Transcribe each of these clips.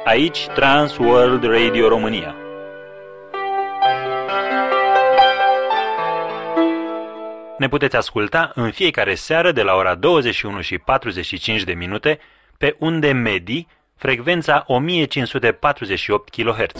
Aici Trans World Radio România. Ne puteți asculta în fiecare seară de la ora 21:45 de minute pe unde medii, frecvența 1548 kHz.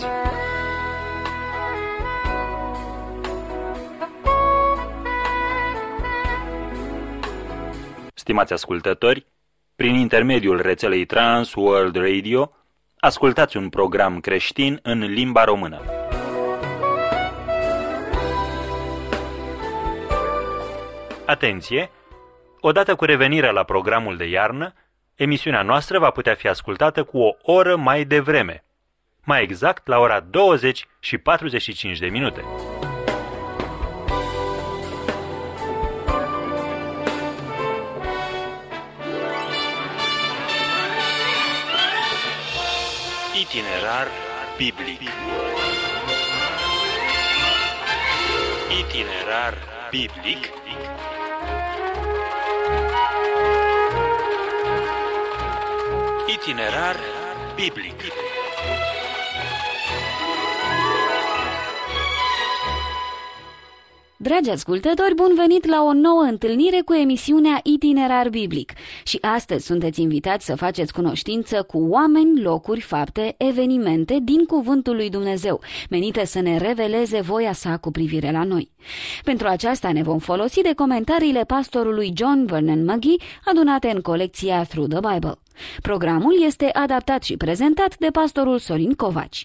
Stimați ascultători, prin intermediul rețelei Trans World Radio, ascultați un program creștin în limba română. Atenție! Odată cu revenirea la programul de iarnă, emisiunea noastră va putea fi ascultată cu o oră mai devreme, mai exact la ora 20:45 de minute. Itinerar biblic. Itinerar biblic. Itinerar biblic. Dragi ascultători, bun venit la o nouă întâlnire cu emisiunea Itinerar Biblic. Și astăzi sunteți invitați să faceți cunoștință cu oameni, locuri, fapte, evenimente din Cuvântul lui Dumnezeu, menite să ne reveleze voia sa cu privire la noi. Pentru aceasta ne vom folosi de comentariile pastorului John Vernon McGee, adunate în colecția Through the Bible. Programul este adaptat și prezentat de pastorul Sorin Covaci.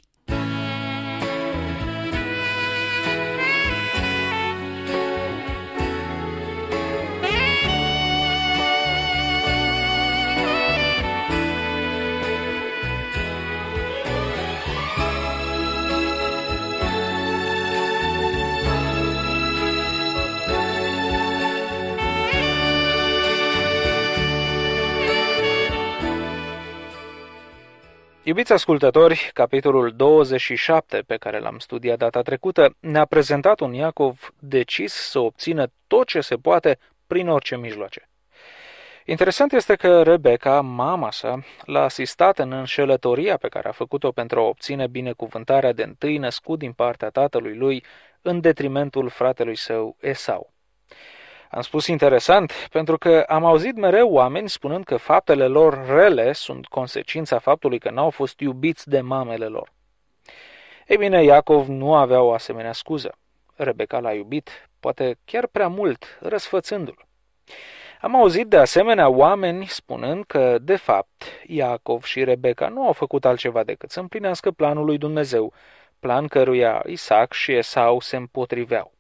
Iubiți ascultători, capitolul 27 pe care l-am studiat data trecută ne-a prezentat un Iacov decis să obțină tot ce se poate prin orice mijloace. Interesant este că Rebecca, mama sa, l-a asistat în înșelătoria pe care a făcut-o pentru a obține binecuvântarea de întâi născut din partea tatălui lui în detrimentul fratelui său Esau. Am spus interesant pentru că am auzit mereu oameni spunând că faptele lor rele sunt consecința faptului că n-au fost iubiți de mamele lor. Ei bine, Iacov nu avea o asemenea scuză. Rebecca l-a iubit, poate chiar prea mult, răsfățându-l. Am auzit de asemenea oameni spunând că, de fapt, Iacov și Rebecca nu au făcut altceva decât să împlinească planul lui Dumnezeu, plan căruia Isaac și Esau se împotriveau.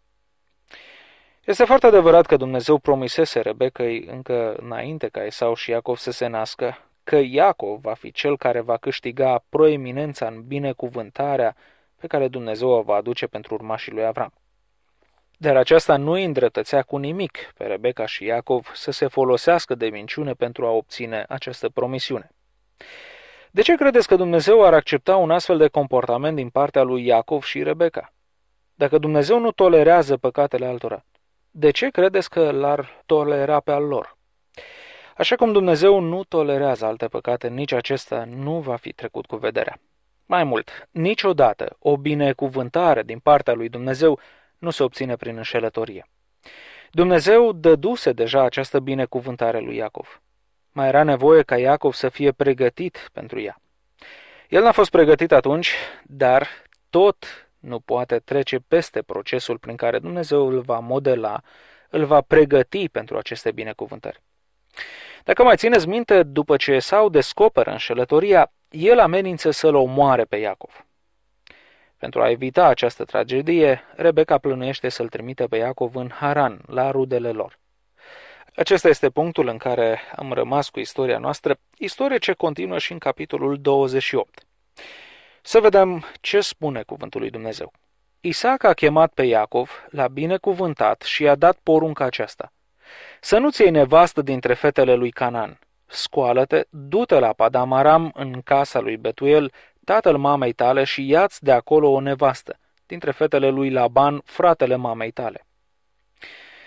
Este foarte adevărat că Dumnezeu promisese Rebecăi încă înainte ca Esau și Iacov să se nască, că Iacov va fi cel care va câștiga proeminența în binecuvântarea pe care Dumnezeu o va aduce pentru urmașii lui Avram. Dar aceasta nu îi îndreptățea cu nimic pe Rebecca și Iacov să se folosească de minciune pentru a obține această promisiune. De ce credeți că Dumnezeu ar accepta un astfel de comportament din partea lui Iacov și Rebecca? Dacă Dumnezeu nu tolerează păcatele altora, de ce credeți că l-ar tolera pe al lor? Așa cum Dumnezeu nu tolerează alte păcate, nici acesta nu va fi trecut cu vederea. Mai mult, niciodată o binecuvântare din partea lui Dumnezeu nu se obține prin înșelătorie. Dumnezeu dăduse deja această binecuvântare lui Iacov. Mai era nevoie ca Iacov să fie pregătit pentru ea. El n-a fost pregătit atunci, dar tot nu poate trece peste procesul prin care Dumnezeu îl va modela, îl va pregăti pentru aceste binecuvântări. Dacă mai țineți minte, după ce Esau descoperă înșelătoria, el amenință să-l omoare pe Iacov. Pentru a evita această tragedie, Rebecca plănuiește să-l trimite pe Iacov în Haran, la rudele lor. Acesta este punctul în care am rămas cu istoria noastră, istorie ce continuă și în capitolul 28. Să vedem ce spune cuvântul lui Dumnezeu. Isaac a chemat pe Iacov, l-a binecuvântat și i-a dat porunca aceasta: să nu-ți iei nevastă dintre fetele lui Canaan. Scoală-te, du-te la Padam Aram în casa lui Betuel, tatăl mamei tale, și ia-ți de acolo o nevastă dintre fetele lui Laban, fratele mamei tale.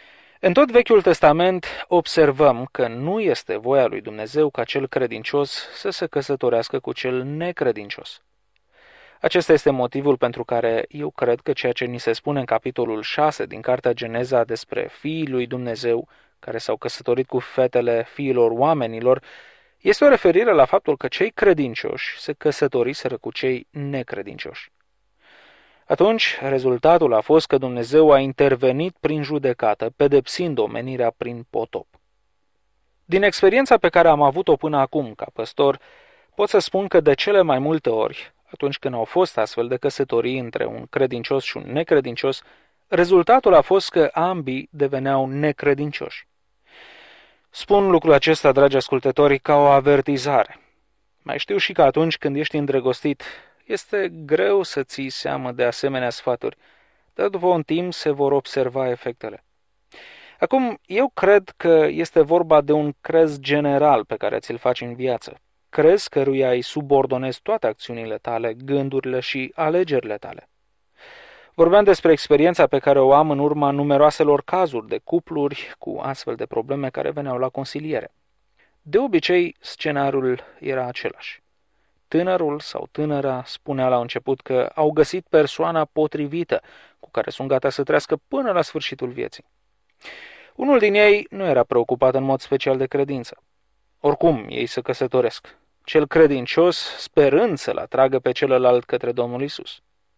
În tot Vechiul Testament observăm că nu este voia lui Dumnezeu ca cel credincios să se căsătorească cu cel necredincios. Acesta este motivul pentru care eu cred că ceea ce ni se spune în capitolul 6 din Cartea Geneza despre fiii lui Dumnezeu care s-au căsătorit cu fetele fiilor oamenilor este o referire la faptul că cei credincioși se căsătoriseră cu cei necredincioși. Atunci, rezultatul a fost că Dumnezeu a intervenit prin judecată, pedepsind omenirea prin potop. Din experiența pe care am avut-o până acum ca păstor, pot să spun că de cele mai multe ori, atunci când au fost astfel de căsătorii între un credincios și un necredincios, rezultatul a fost că ambii deveneau necredincioși. Spun lucrul acesta, dragi ascultători, ca o avertizare. Mai știu și că atunci când ești îndrăgostit, este greu să ții seamă de asemenea sfaturi, dar după un timp se vor observa efectele. Acum, eu cred că este vorba de un crez general pe care ți-l faci în viață. Crez căruia îi subordonezi toate acțiunile tale, gândurile și alegerile tale. Vorbeam despre experiența pe care o am în urma numeroaselor cazuri de cupluri cu astfel de probleme care veneau la consiliere. De obicei, scenariul era același. Tânărul sau tânăra spunea la început că au găsit persoana potrivită cu care sunt gata să trăiască până la sfârșitul vieții. Unul din ei nu era preocupat în mod special de credință. Oricum, ei se căsătoresc. Cel credincios sperând să-l atragă pe celălalt către Domnul Isus.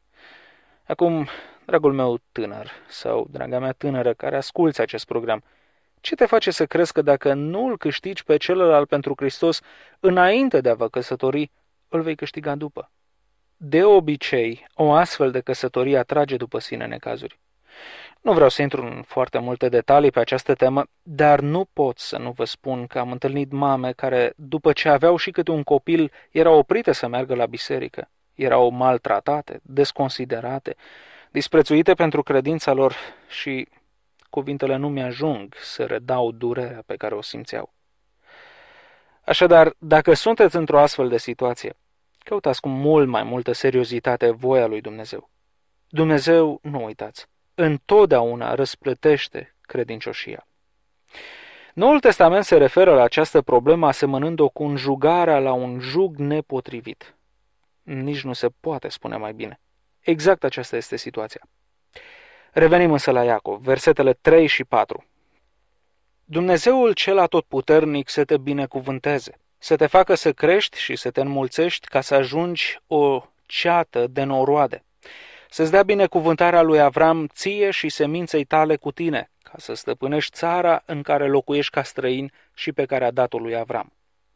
Acum, dragul meu tânăr sau draga mea tânără care asculți acest program, ce te face să crezi că dacă nu îl câștigi pe celălalt pentru Hristos înainte de a vă căsători, îl vei câștiga după? De obicei, o astfel de căsătorie atrage după sine necazuri. Nu vreau să intru în foarte multe detalii pe această temă, dar nu pot să nu vă spun că am întâlnit mame care, după ce aveau și câte un copil, erau oprite să meargă la biserică. Erau maltratate, desconsiderate, disprețuite pentru credința lor și cuvintele nu mi-ajung să redau durerea pe care o simțeau. Așadar, dacă sunteți într-o astfel de situație, căutați cu mult mai multă seriozitate voia lui Dumnezeu. Dumnezeu, nu uitați, întotdeauna răsplătește credincioșia. Noul Testament se referă la această problemă asemănând-o cu înjugarea la un jug nepotrivit. Nici nu se poate spune mai bine. Exact aceasta este situația. Revenim însă la Iacov, versetele 3 și 4. Dumnezeul cel atotputernic să te binecuvânteze, să te facă să crești și să te înmulțești ca să ajungi o ceată de noroade, să-ți dea binecuvântarea lui Avram ție și seminței tale cu tine, ca să stăpânești țara în care locuiești ca străin și pe care a dat-o lui Avram.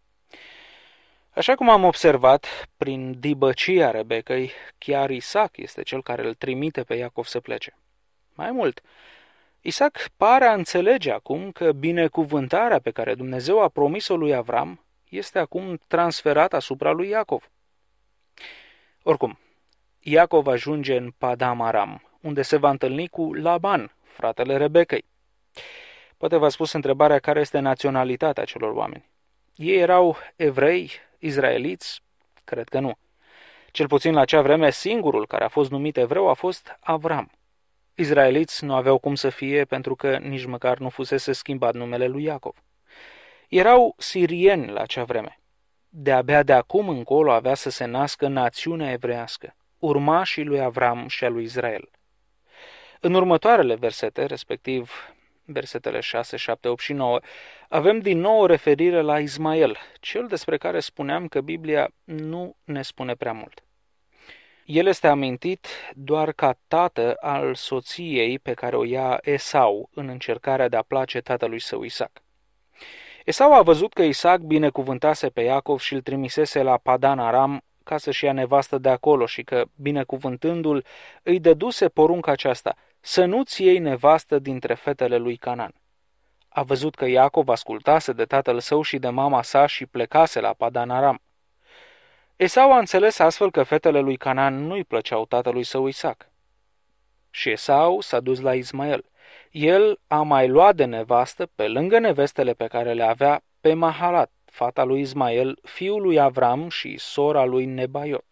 Așa cum am observat, prin dibăcia Rebecăi, chiar Isaac este cel care îl trimite pe Iacov să plece. Mai mult, Isaac pare a înțelege acum că binecuvântarea pe care Dumnezeu a promis-o lui Avram este acum transferată asupra lui Iacov. Oricum, Iacov ajunge în Padam Aram, unde se va întâlni cu Laban, fratele Rebecăi. Poate v-ați pus întrebarea care este naționalitatea celor oameni. Ei erau evrei, izraeliți? Cred că nu. Cel puțin la acea vreme, singurul care a fost numit evreu a fost Avram. Izraeliți nu aveau cum să fie pentru că nici măcar nu fusese schimbat numele lui Iacov. Erau sirieni la acea vreme. De-abia de acum încolo avea să se nască națiunea evreiască, urmașii lui Avram și a lui Israel. În următoarele versete, respectiv versetele 6, 7, 8 și 9, avem din nou o referire la Ismael, cel despre care spuneam că Biblia nu ne spune prea mult. El este amintit doar ca tată al soției pe care o ia Esau în încercarea de a place tatălui său Isaac. Esau a văzut că Isaac binecuvântase pe Iacov și îl trimisese la Padan Aram ca să-și ia nevastă de acolo și că, binecuvântându-l, îi dăduse porunca aceasta, să nu-ți iei nevastă dintre fetele lui Canaan. A văzut că Iacov ascultase de tatăl său și de mama sa și plecase la Padan Aram. Esau a înțeles astfel că fetele lui Canaan nu-i plăceau tatălui său Isaac. Și Esau s-a dus la Ismael. El a mai luat de nevastă, pe lângă nevestele pe care le avea, pe Mahalat, fata lui Ismael, fiul lui Avram și sora lui Nebaiot.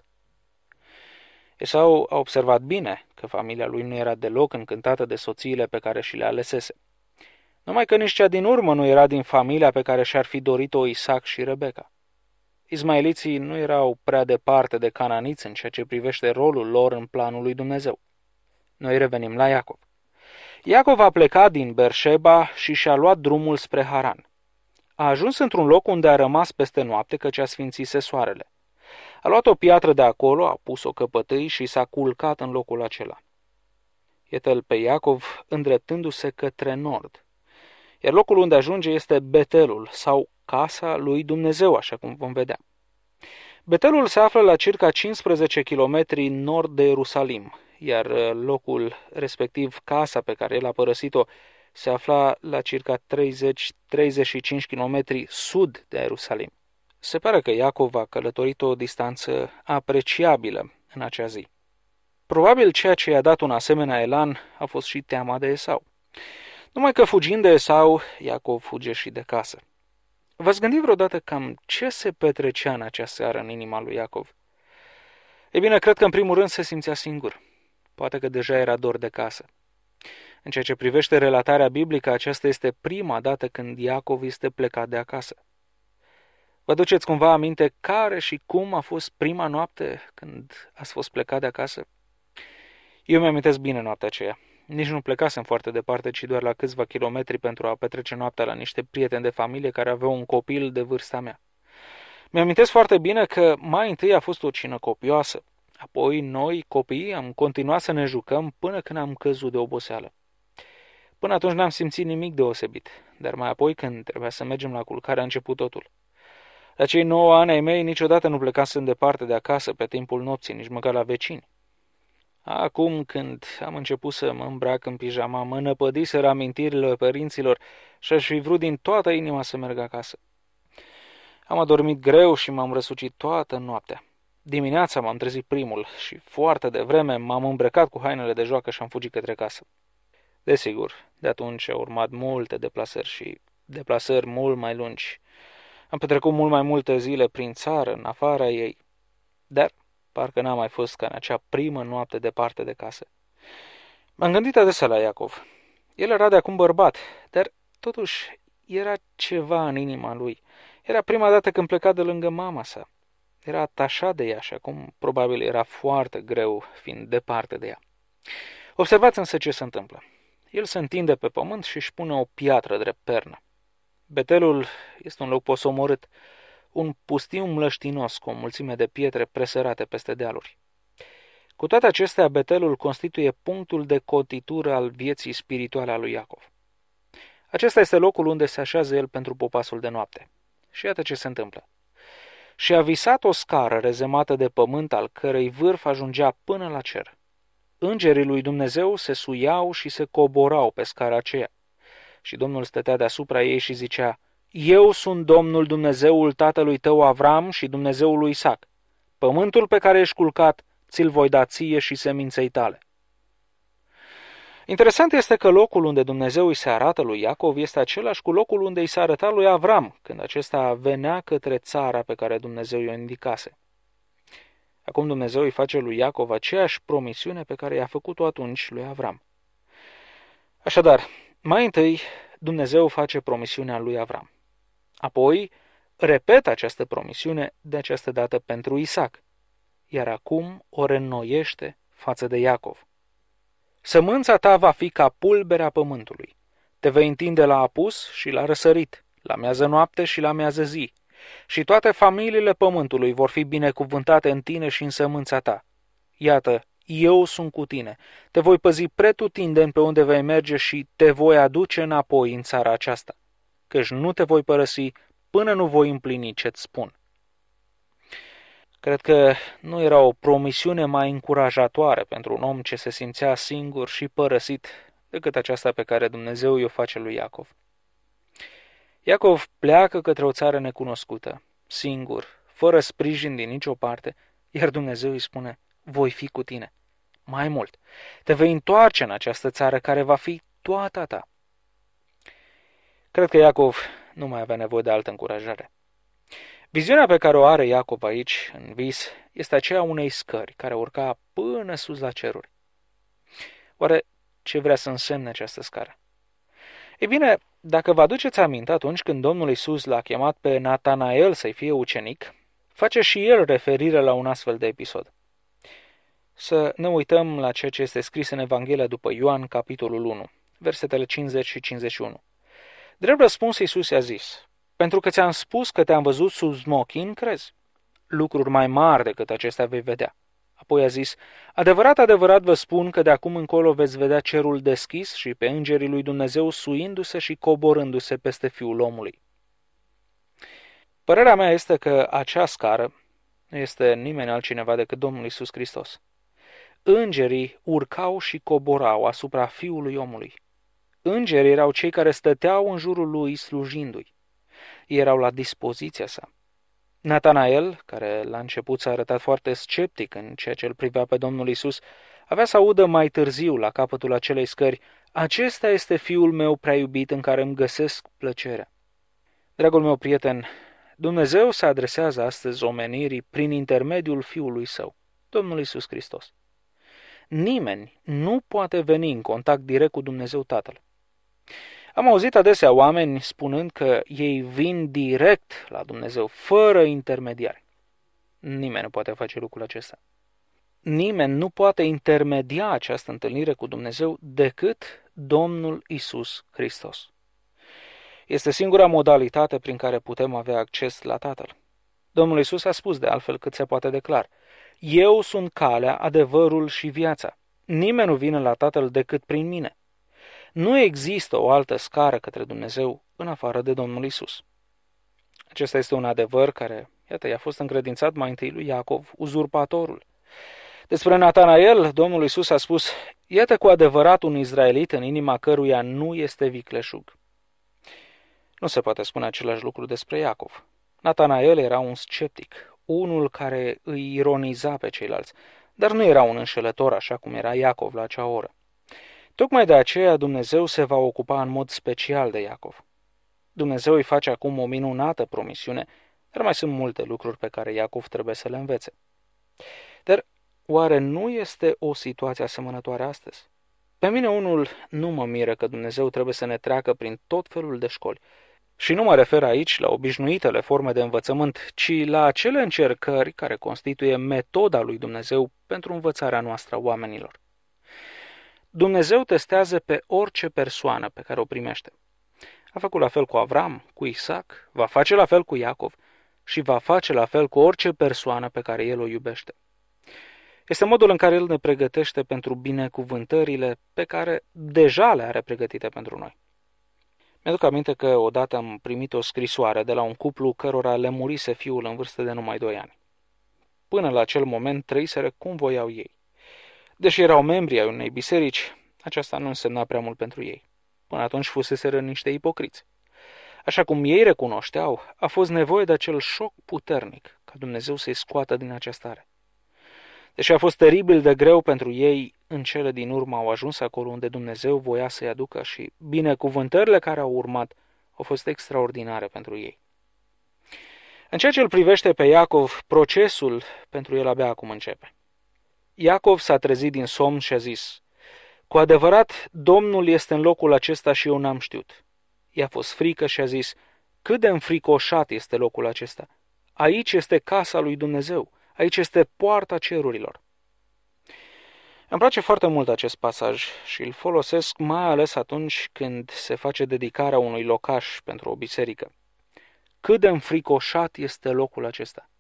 Esau a observat bine că familia lui nu era deloc încântată de soțiile pe care și le alesese. Numai că nici cea din urmă nu era din familia pe care și-ar fi dorit-o Isaac și Rebecca. Ismaeliții nu erau prea departe de cananiți în ceea ce privește rolul lor în planul lui Dumnezeu. Noi revenim la Iacov. Iacov a plecat din Berșeba și și-a luat drumul spre Haran. A ajuns într-un loc unde a rămas peste noapte căci a sfințise soarele. A luat o piatră de acolo, a pus-o căpătâi și s-a culcat în locul acela. Iată-l pe Iacov îndreptându-se către nord. Iar locul unde ajunge este Betelul sau casa lui Dumnezeu, așa cum vom vedea. Betelul se află la circa 15 km nord de Ierusalim, iar locul respectiv, casa pe care el a părăsit-o, se afla la circa 30-35 km sud de Ierusalim. Se pare că Iacov a călătorit o distanță apreciabilă în acea zi. Probabil ceea ce i-a dat un asemenea elan a fost și teama de Esau. Numai că fugind de Esau, Iacov fuge și de casă. V-ați gândit vreodată cam ce se petrecea în acea seară în inima lui Iacov? Ei bine, cred că în primul rând se simțea singur. Poate că deja era dor de casă. În ceea ce privește relatarea biblică, aceasta este prima dată când Iacov este plecat de acasă. Vă duceți cumva aminte care și cum a fost prima noapte când ați fost plecat de acasă? Eu mi-amintesc bine noaptea aceea. Nici nu plecasem foarte departe, ci doar la câțiva kilometri pentru a petrece noaptea la niște prieteni de familie care aveau un copil de vârsta mea. Mi-amintesc foarte bine că mai întâi a fost o cină copioasă. Apoi noi, copiii, am continuat să ne jucăm până când am căzut de oboseală. Până atunci n-am simțit nimic deosebit, dar mai apoi când trebuia să mergem la culcare a început totul. La cei 9 ani ai mei niciodată nu plecasem departe de acasă pe timpul nopții, nici măcar la vecini. Acum când am început să mă îmbrac în pijama, mă năpădiseră amintirile părinților și aș fi vrut din toată inima să merg acasă. Am adormit greu și m-am răsucit toată noaptea. Dimineața m-am trezit primul și foarte devreme m-am îmbrăcat cu hainele de joacă și am fugit către casă. Desigur, de atunci au urmat multe deplasări și deplasări mult mai lungi. Am petrecut mult mai multe zile prin țară, în afara ei, dar parcă n-am mai fost ca în acea primă noapte departe de casă. M-am gândit adesea la Iacov. El era de acum bărbat, dar totuși era ceva în inima lui. Era prima dată când pleca de lângă mama sa. Era atașat de ea și acum probabil era foarte greu fiind departe de ea. Observați însă ce se întâmplă. El se întinde pe pământ și își pune o piatră drept pernă. Betelul este un loc posomorât, un pustiu mlăștinos cu o mulțime de pietre presărate peste dealuri. Cu toate acestea, Betelul constituie punctul de cotitură al vieții spirituale a lui Iacov. Acesta este locul unde se așează el pentru popasul de noapte. Și iată ce se întâmplă. Și a visat o scară rezemată de pământ, al cărei vârf ajungea până la cer. Îngerii lui Dumnezeu se suiau și se coborau pe scara aceea. Și Domnul stătea deasupra ei și zicea: Eu sunt Domnul Dumnezeul tatălui tău Avram și Dumnezeul lui Isaac. Pământul pe care ești culcat ți-l voi da ție și seminței tale. Interesant este că locul unde Dumnezeu îi se arată lui Iacov este același cu locul unde îi se arăta lui Avram, când acesta venea către țara pe care Dumnezeu i-o indicase. Acum Dumnezeu îi face lui Iacov aceeași promisiune pe care i-a făcut-o atunci lui Avram. Așadar, mai întâi Dumnezeu face promisiunea lui Avram. Apoi repetă această promisiune de această dată pentru Isaac, iar acum o reînnoiește față de Iacov. Sămânța ta va fi ca pulberea pământului. Te vei întinde la apus și la răsărit, la miază noapte și la miază zi, și toate familiile pământului vor fi binecuvântate în tine și în sămânța ta. Iată, eu sunt cu tine, te voi păzi pretutindeni pe unde vei merge și te voi aduce înapoi în țara aceasta, căci nu te voi părăsi până nu voi împlini ce-ți spun. Cred că nu era o promisiune mai încurajatoare pentru un om ce se simțea singur și părăsit decât aceasta pe care Dumnezeu i-o face lui Iacov. Iacov pleacă către o țară necunoscută, singur, fără sprijin din nicio parte, iar Dumnezeu îi spune: voi fi cu tine. Mai mult, te vei întoarce în această țară care va fi toată ta. Cred că Iacov nu mai avea nevoie de altă încurajare. Viziunea pe care o are Iacov aici, în vis, este aceea unei scări care urca până sus la ceruri. Oare ce vrea să însemne această scară? Ei bine, dacă vă aduceți aminte, atunci când Domnul Iisus l-a chemat pe Natanael să-i fie ucenic, face și el referire la un astfel de episod. Să ne uităm la ceea ce este scris în Evanghelia după Ioan, capitolul 1, versetele 50 și 51. Drept răspuns, Iisus i-a zis: pentru că ți-am spus că te-am văzut sub smochin, crezi? Lucruri mai mari decât acestea vei vedea. Apoi a zis: adevărat, adevărat vă spun că de acum încolo veți vedea cerul deschis și pe îngerii lui Dumnezeu suindu-se și coborându-se peste Fiul omului. Părerea mea este că acea scară nu este nimeni altcineva decât Domnul Iisus Hristos. Îngerii urcau și coborau asupra Fiului omului. Îngerii erau cei care stăteau în jurul lui slujindu-i. Ei erau la dispoziția sa. Natanael, care la început s-a arătat foarte sceptic în ceea ce îl privea pe Domnul Iisus, avea să audă mai târziu, la capătul acelei scări: acesta este Fiul meu prea iubit în care îmi găsesc plăcerea. Dragul meu prieten, Dumnezeu se adresează astăzi omenirii prin intermediul Fiului Său, Domnul Iisus Hristos. Nimeni nu poate veni în contact direct cu Dumnezeu Tatăl. Am auzit adesea oameni spunând că ei vin direct la Dumnezeu, fără intermediari. Nimeni nu poate face lucrul acesta. Nimeni nu poate intermedia această întâlnire cu Dumnezeu decât Domnul Iisus Hristos. Este singura modalitate prin care putem avea acces la Tatăl. Domnul Iisus a spus de altfel cât se poate de clar: eu sunt calea, adevărul și viața. Nimeni nu vine la Tatăl decât prin mine. Nu există o altă scară către Dumnezeu în afară de Domnul Iisus. Acesta este un adevăr care, iată, i-a fost încredințat mai întâi lui Iacov, uzurpatorul. Despre Natanael, Domnul Iisus a spus: iată cu adevărat un izraelit în inima căruia nu este vicleșug. Nu se poate spune același lucru despre Iacov. Natanael era un sceptic, unul care îi ironiza pe ceilalți, dar nu era un înșelător așa cum era Iacov la acea oră. Tocmai de aceea Dumnezeu se va ocupa în mod special de Iacov. Dumnezeu îi face acum o minunată promisiune, dar mai sunt multe lucruri pe care Iacov trebuie să le învețe. Dar oare nu este o situație asemănătoare astăzi? Pe mine unul nu mă miră că Dumnezeu trebuie să ne treacă prin tot felul de școli. Și nu mă refer aici la obișnuitele forme de învățământ, ci la acele încercări care constituie metoda lui Dumnezeu pentru învățarea noastră a oamenilor. Dumnezeu testează pe orice persoană pe care o primește. A făcut la fel cu Avram, cu Isaac, va face la fel cu Iacov și va face la fel cu orice persoană pe care El o iubește. Este modul în care El ne pregătește pentru binecuvântările pe care deja le are pregătite pentru noi. Mi-aduc aminte că odată am primit o scrisoare de la un cuplu cărora le murise fiul în vârstă de numai 2 ani. Până la acel moment trăiseră cum voiau ei. Deși erau membri ai unei biserici, aceasta nu însemna prea mult pentru ei. Până atunci fuseseră niște ipocriți. Așa cum ei recunoșteau, a fost nevoie de acel șoc puternic ca Dumnezeu să-i scoată din această stare. Deși a fost teribil de greu pentru ei, în cele din urmă au ajuns acolo unde Dumnezeu voia să-i aducă și binecuvântările care au urmat au fost extraordinare pentru ei. În ceea ce îl privește pe Iacov, procesul pentru el abia acum începe. Iacov s-a trezit din somn și a zis: cu adevărat, Domnul este în locul acesta și eu n-am știut. I-a fost frică și a zis: cât de înfricoșat este locul acesta. Aici este casa lui Dumnezeu, aici este poarta cerurilor. Îmi place foarte mult acest pasaj și îl folosesc mai ales atunci când se face dedicarea unui locaș pentru o biserică. Cât de înfricoșat este locul acesta.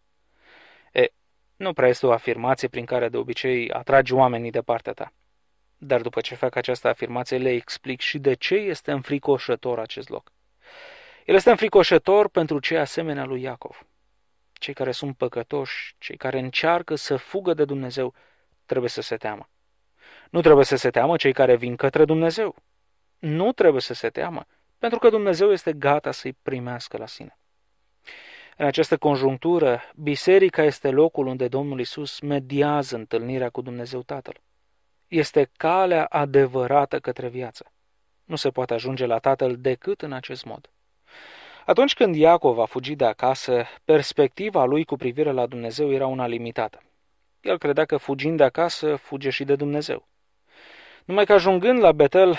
Nu prea este o afirmație prin care de obicei atragi oamenii de partea ta. Dar după ce fac această afirmație, le explic și de ce este înfricoșător acest loc. El este înfricoșător pentru cei asemenea lui Iacov. Cei care sunt păcătoși, cei care încearcă să fugă de Dumnezeu, trebuie să se teamă. Nu trebuie să se teamă cei care vin către Dumnezeu. Nu trebuie să se teamă, pentru că Dumnezeu este gata să-i primească la sine. În această conjunctură, biserica este locul unde Domnul Iisus mediază întâlnirea cu Dumnezeu Tatăl. Este calea adevărată către viață. Nu se poate ajunge la Tatăl decât în acest mod. Atunci când Iacov a fugit de acasă, perspectiva lui cu privire la Dumnezeu era una limitată. El credea că fugind de acasă, fuge și de Dumnezeu. Numai că ajungând la Betel,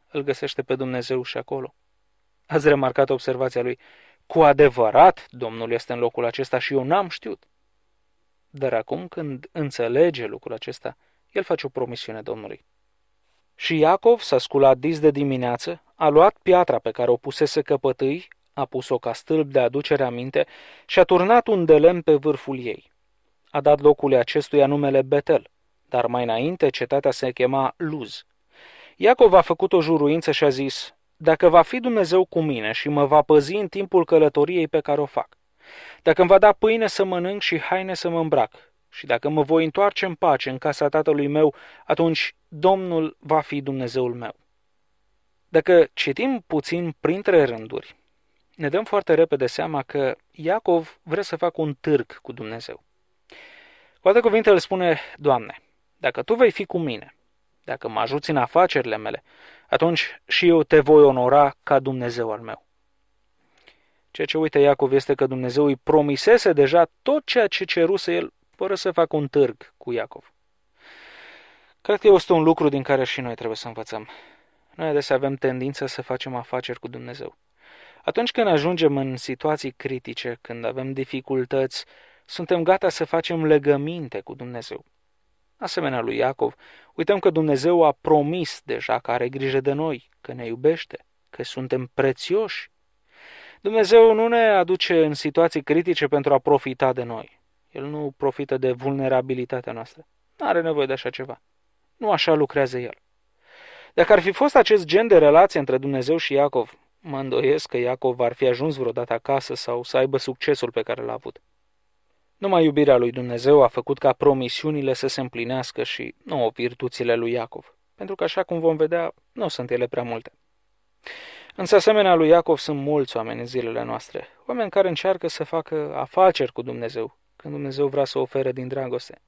îl găsește pe Dumnezeu și acolo. Ați remarcat observația lui? Cu adevărat, Domnul este în locul acesta și eu n-am știut. Dar acum când înțelege lucrul acesta, el face o promisiune Domnului. Și Iacov s-a sculat dis de dimineață, a luat piatra pe care o pusese căpătâi, a pus-o ca stâlp de aducere aminte și a turnat un de lemn pe vârful ei. A dat locului acestuia numele Betel, dar mai înainte cetatea se chema Luz. Iacov a făcut o juruință și a zis: dacă va fi Dumnezeu cu mine și mă va păzi în timpul călătoriei pe care o fac, dacă îmi va da pâine să mănânc și haine să mă îmbrac, și dacă mă voi întoarce în pace în casa tatălui meu, atunci Domnul va fi Dumnezeul meu. Dacă citim puțin printre rânduri, ne dăm foarte repede seama că Iacov vrea să facă un târg cu Dumnezeu. Cu alte cuvinte îl spune: Doamne, dacă Tu vei fi cu mine, dacă mă ajuți în afacerile mele, atunci și eu Te voi onora ca Dumnezeu al meu. Ceea ce uită Iacov este că Dumnezeu îi promisese deja tot ceea ce ceruse el, fără să facă un târg cu Iacov. Cred că este un lucru din care și noi trebuie să învățăm. Noi adesea avem tendința să facem afaceri cu Dumnezeu. Atunci când ajungem în situații critice, când avem dificultăți, suntem gata să facem legăminte cu Dumnezeu. Asemenea lui Iacov, uităm că Dumnezeu a promis deja că are grijă de noi, că ne iubește, că suntem prețioși. Dumnezeu nu ne aduce în situații critice pentru a profita de noi. El nu profită de vulnerabilitatea noastră. Nu are nevoie de așa ceva. Nu așa lucrează El. Dacă ar fi fost acest gen de relație între Dumnezeu și Iacov, mă îndoiesc că Iacov ar fi ajuns vreodată acasă sau să aibă succesul pe care l-a avut. Numai iubirea lui Dumnezeu a făcut ca promisiunile să se împlinească și nu virtuțile lui Iacov, pentru că, așa cum vom vedea, nu sunt ele prea multe. Însă, asemenea lui Iacov, sunt mulți oameni în zilele noastre, oameni care încearcă să facă afaceri cu Dumnezeu, când Dumnezeu vrea să ofere din dragoste.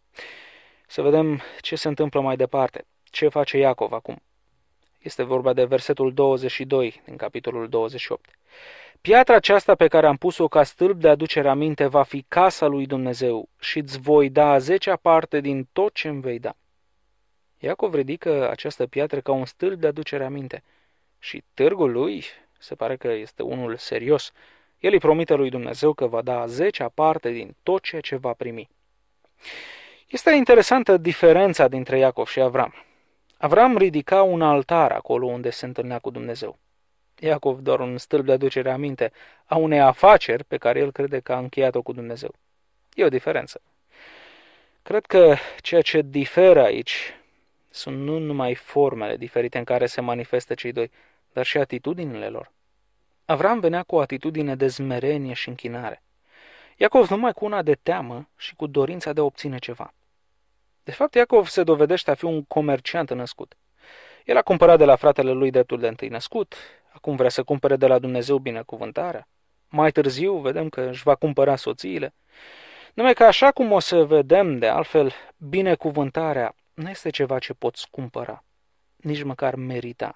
Să vedem ce se întâmplă mai departe, ce face Iacov acum. Este vorba de versetul 22 din capitolul 28. Piatra aceasta pe care am pus-o ca stâlp de aducere aminte va fi casa lui Dumnezeu și îți voi da a 10-a parte din tot ce îmi vei da. Iacov ridică această piatră ca un stâlp de aducere aminte și târgul lui se pare că este unul serios. El îi promite lui Dumnezeu că va da a 10-a parte din tot ceea ce va primi. Este interesantă diferența dintre Iacov și Avram. Avram ridica un altar acolo unde se întâlnea cu Dumnezeu. Iacov doar un stâlp de aducere aminte a unei afaceri pe care el crede că a încheiat-o cu Dumnezeu. E o diferență. Cred că ceea ce diferă aici sunt nu numai formele diferite în care se manifestă cei doi, dar și atitudinile lor. Avram venea cu o atitudine de smerenie și închinare. Iacov numai cu una de teamă și cu dorința de a obține ceva. De fapt, Iacov se dovedește a fi un comerciant născut. El a cumpărat de la fratele lui dreptul de întâi născut, acum vrea să cumpere de la Dumnezeu binecuvântarea. Mai târziu vedem că își va cumpăra soțiile. Numai că așa cum o să vedem de altfel, binecuvântarea nu este ceva ce poți cumpăra, nici măcar merita.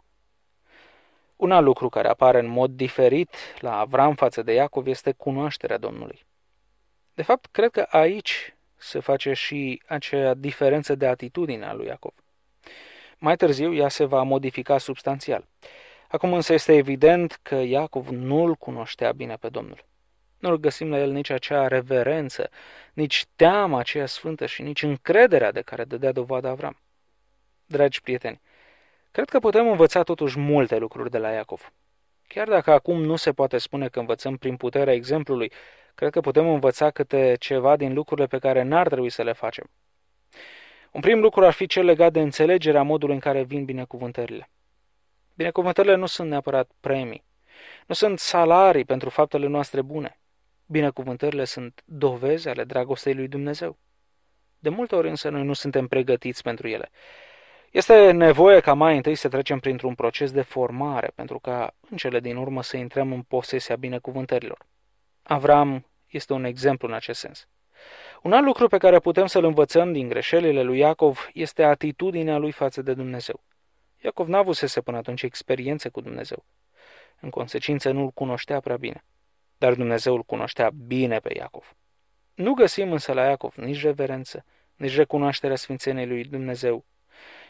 Un alt lucru care apare în mod diferit la Avram față de Iacov este cunoașterea Domnului. De fapt, cred că aici se face și acea diferență de atitudine a lui Iacov. Mai târziu ea se va modifica substanțial. Acum însă este evident că Iacov nu-l cunoștea bine pe Domnul. Nu-l găsim la el nici acea reverență, nici teama aceea sfântă și nici încrederea de care dădea dovadă Avram. Dragi prieteni, cred că putem învăța totuși multe lucruri de la Iacov. Chiar dacă acum nu se poate spune că învățăm prin puterea exemplului, cred că putem învăța câte ceva din lucrurile pe care n-ar trebui să le facem. Un prim lucru ar fi cel legat de înțelegerea modului în care vin binecuvântările. Binecuvântările nu sunt neapărat premii, nu sunt salarii pentru faptele noastre bune. Binecuvântările sunt dovezi ale dragostei lui Dumnezeu. De multe ori însă noi nu suntem pregătiți pentru ele. Este nevoie ca mai întâi să trecem printr-un proces de formare, pentru ca în cele din urmă să intrăm în posesia binecuvântărilor. Avram este un exemplu în acest sens. Un alt lucru pe care putem să-l învățăm din greșelile lui Iacov este atitudinea lui față de Dumnezeu. Iacov n-a avusese până atunci experiențe cu Dumnezeu. În consecință nu-l cunoștea prea bine. Dar Dumnezeu îl cunoștea bine pe Iacov. Nu găsim însă la Iacov nici reverență, nici recunoașterea sfințeniei lui Dumnezeu.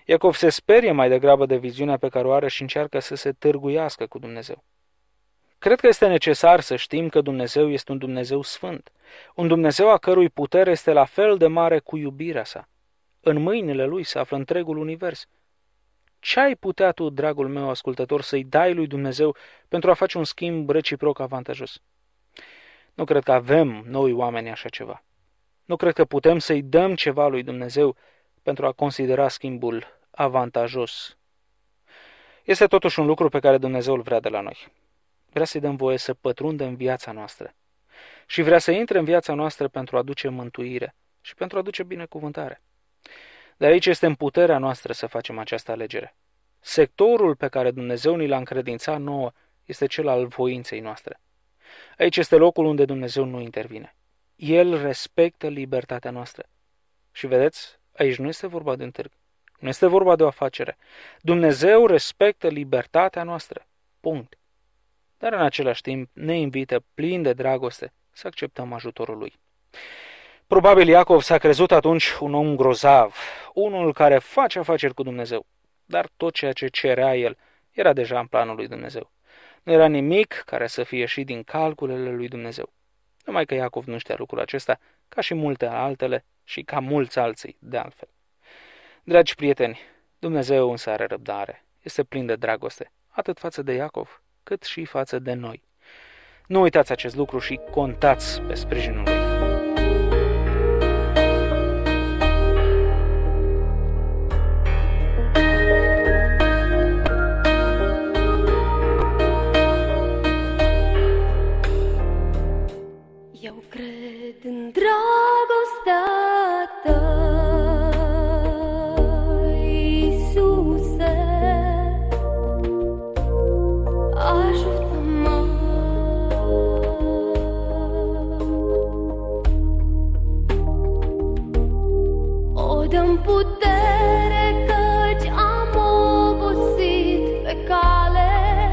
Iacov se sperie mai degrabă de viziunea pe care o are și încearcă să se târguiască cu Dumnezeu. Cred că este necesar să știm că Dumnezeu este un Dumnezeu sfânt, un Dumnezeu a cărui putere este la fel de mare cu iubirea sa. În mâinile Lui se află întregul univers. Ce ai putea tu, dragul meu ascultător, să-i dai lui Dumnezeu pentru a face un schimb reciproc avantajos? Nu cred că avem noi oameni așa ceva. Nu cred că putem să-i dăm ceva lui Dumnezeu pentru a considera schimbul avantajos. Este totuși un lucru pe care Dumnezeu îl vrea de la noi. Vrea să-i dăm voie să pătrundă în viața noastră și vrea să intre în viața noastră pentru a aduce mântuire și pentru a aduce binecuvântare. De aici este în puterea noastră să facem această alegere. Sectorul pe care Dumnezeu ni l-a încredințat nouă este cel al voinței noastre. Aici este locul unde Dumnezeu nu intervine. El respectă libertatea noastră. Și vedeți, aici nu este vorba de un târg, nu este vorba de o afacere. Dumnezeu respectă libertatea noastră. Punct. Dar în același timp ne invită plin de dragoste să acceptăm ajutorul Lui. Probabil Iacov s-a crezut atunci un om grozav, unul care face afaceri cu Dumnezeu, dar tot ceea ce cerea el era deja în planul lui Dumnezeu. Nu era nimic care să fie ieșit din calculele lui Dumnezeu. Numai că Iacov nu știa lucrul acesta, ca și multe altele și ca mulți alții de altfel. Dragi prieteni, Dumnezeu însă are răbdare, este plin de dragoste, atât față de Iacov, cât și față de noi. Nu uitați acest lucru și contați pe sprijinul Lui. Eu cred în dragostea ta, Iisuse, ajută-mă. O dă-mi putere căci am obosit pe cale,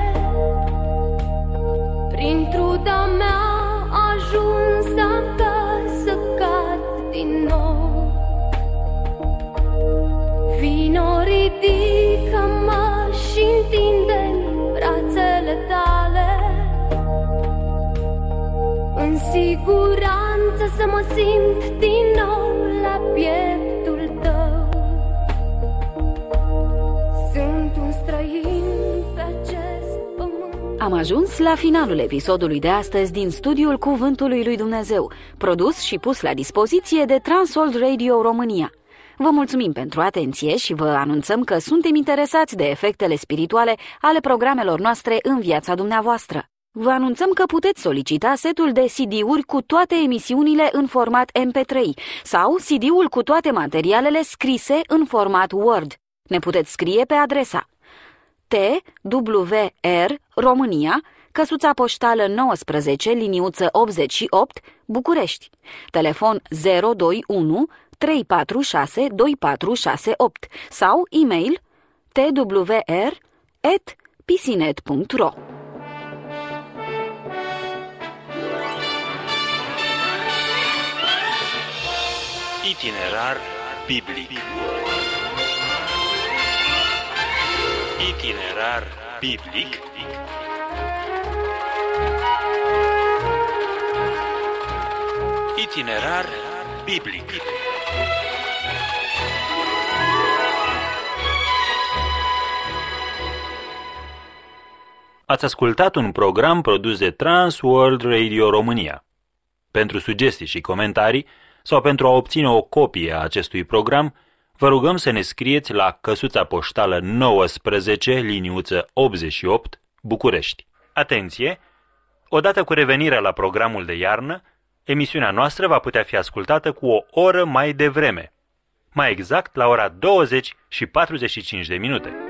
prin truda mea ajuns acasă, cad din nou. Vino, ridică-mă și întinde-mi brațele tale, în siguranță să mă simt din nou la pieptul tău. Sunt un străin pe acest pământ. Am ajuns la finalul episodului de astăzi din studiul Cuvântului lui Dumnezeu, produs și pus la dispoziție de Transworld Radio România. Vă mulțumim pentru atenție și vă anunțăm că suntem interesați de efectele spirituale ale programelor noastre în viața dumneavoastră. Vă anunțăm că puteți solicita setul de CD-uri cu toate emisiunile în format MP3 sau CD-ul cu toate materialele scrise în format Word. Ne puteți scrie pe adresa TWR România, căsuța poștală 19, liniuță 88, București. Telefon 021 346 2468 sau e-mail twr@pisinet.ro. Itinerar biblic. Itinerar biblic. Itinerar biblic. Ați ascultat un program produs de Transworld Radio România. Pentru sugestii și comentarii sau pentru a obține o copie a acestui program, vă rugăm să ne scrieți la căsuța poștală 19, liniuță 88, București. Atenție! Odată cu revenirea la programul de iarnă, emisiunea noastră va putea fi ascultată cu o oră mai devreme, mai exact la ora 20:45.